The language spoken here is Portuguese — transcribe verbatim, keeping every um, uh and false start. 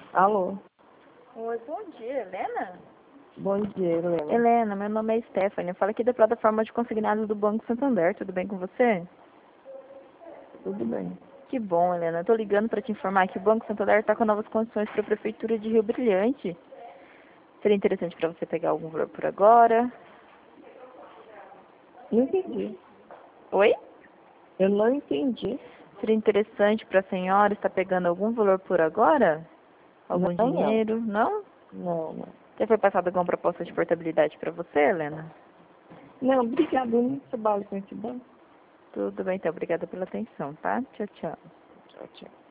Alô? Oi, bom dia, Helena? Bom dia, Helena. Helena, meu nome é Stephanie, eu falo aqui da plataforma de consignados do Banco Santander, tudo bem com você? Tudo bem. Que bom, Helena, eu tô ligando para te informar que o Banco Santander está com novas condições para a Prefeitura de Rio Brilhante. Seria interessante para você pegar algum valor por agora? Não entendi. Oi? Eu não entendi. Seria interessante para a senhora estar pegando algum valor por agora? Algum Não, não. dinheiro? Não? Não, não. Já foi passada alguma proposta de portabilidade para você, Helena? Não, obrigada. Eu não trabalho com esse banco. Tudo bem, então. Obrigada pela atenção, tá? Tchau, tchau. Tchau, tchau.